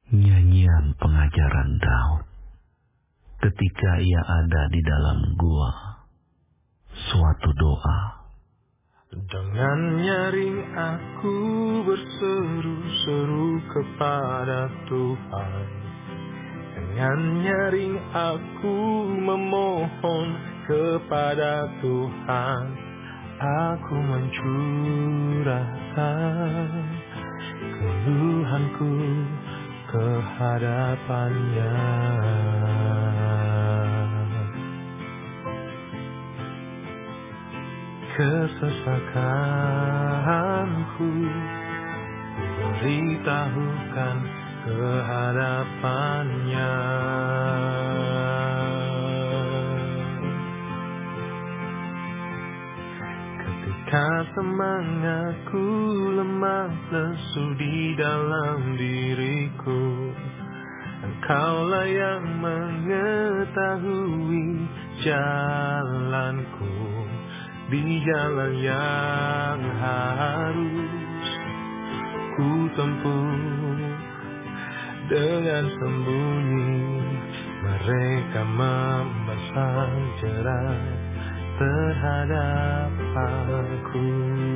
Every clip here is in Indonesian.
Nyanyian pengajaran Daud ketika ia ada di dalam gua. Suatu doa. Dengan nyaring aku berseru-seru kepada Tuhan. Dengan nyaring aku memohon kepada Tuhan. Aku mencurahkan keluhanku kehadapannya. Kesesakanku beritahukan kehadapannya. Ketika semangatku lemah lesu di dalam diriku, Engkaulah yang mengetahui jalanku, di jalan yang harus ku tempuh. Dengan sembunyi mereka memasang jerat terhadap aku.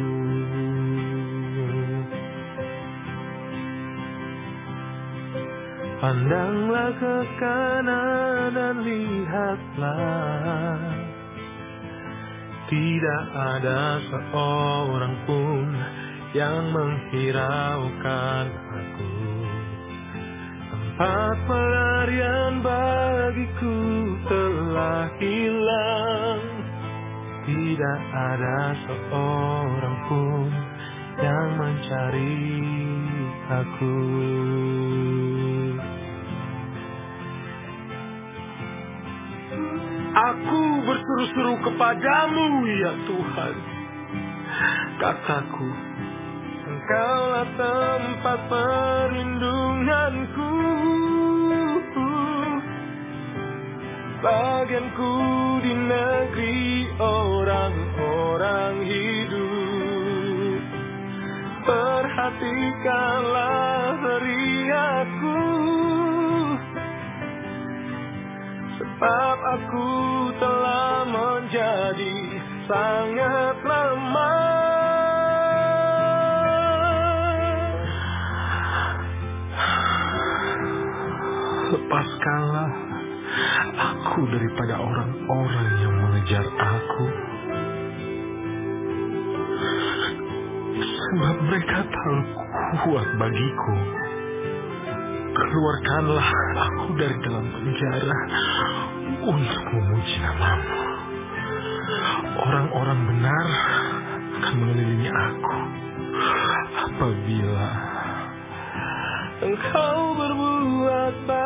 Pandanglah ke kanan dan lihatlah, tidak ada seorang pun yang menghiraukan aku. Tempat pelarian bagiku telah hilang, tidak ada seorang pun yang mencari aku. Aku berseru-seru kepadamu, ya Tuhan. Kataku, Engkaulah tempat perlindunganku, bagianku di negeri orang-orang hidup. Perhatikanlah teriakku, sebab aku telah menjadi sangat lemah. Lepaskanlah aku daripada orang-orang yang mengejar aku, sebab mereka terlalu kuat bagiku. Keluarkanlah aku dari dalam penjara untuk memuji nama-Mu. Orang-orang benar akan mengelilingi aku apabila Engkau berbuat baik.